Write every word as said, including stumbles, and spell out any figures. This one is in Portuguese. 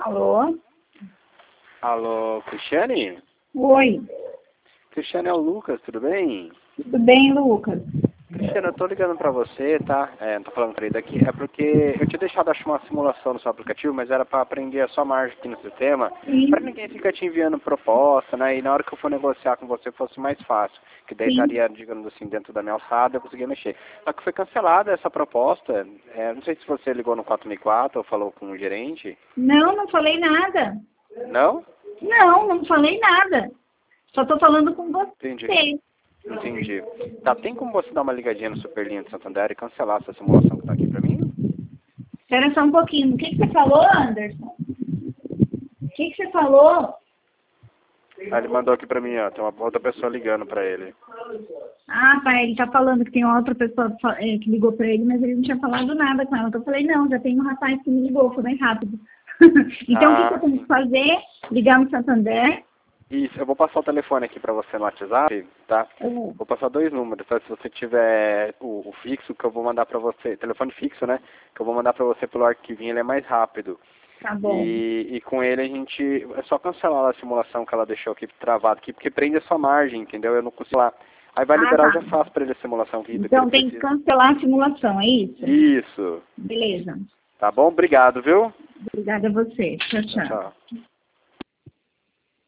Alô? Alô, Cristiane? Oi. Cristiane, é o Lucas, tudo bem? Tudo bem, Lucas? Cristiane, eu tô ligando pra você, tá? É, não tô falando pra ele daqui. É porque eu tinha deixado, acho, uma simulação no seu aplicativo, mas era pra aprender a sua margem aqui no sistema, Sim. pra ninguém ficar te enviando proposta, né? E na hora que eu for negociar com você fosse mais fácil. Que daí Sim. estaria, digamos assim, dentro da minha alçada, eu conseguia mexer. Só que foi cancelada essa proposta. É, não sei se você ligou no quatro mil e quatro ou falou com o gerente. Não, não falei nada. Não? Não, não falei nada. Só tô falando com você. Entendi. Entendi. Tá, tem como você dar uma ligadinha no Superlinha de Santander e cancelar essa simulação que tá aqui pra mim? Espera só um pouquinho. O que, que você falou, Anderson? O que, que você falou? Ah, ele mandou aqui pra mim, ó. Tem uma outra pessoa ligando pra ele. Ah, pai, ele tá falando que tem uma outra pessoa fa- é, que ligou pra ele, mas ele não tinha falado nada com ela. Então eu falei, não, já tem um rapaz que me ligou, foi bem rápido. Então o que, que eu Ah, tenho sim. que fazer? Ligar no Santander. Isso, eu vou passar o telefone aqui pra você no WhatsApp, tá? Eu- Vou passar dois números, tá? Se você tiver o, o fixo, que eu vou mandar pra você, telefone fixo, né? Que eu vou mandar pra você pelo arquivinho, ele é mais rápido. Tá bom. E, e com ele a gente, é só cancelar a simulação que ela deixou aqui travada aqui, porque prende a sua margem, entendeu? Eu não consigo lá. Aí vai Ah, liberar, eu tá. já faço pra ele a simulação aqui do que ele Então tem que precisa. cancelar a simulação, é isso? Isso. Beleza. Tá bom? Obrigado, viu? Obrigada a você. Tchau, Tchau, tchau. tchau.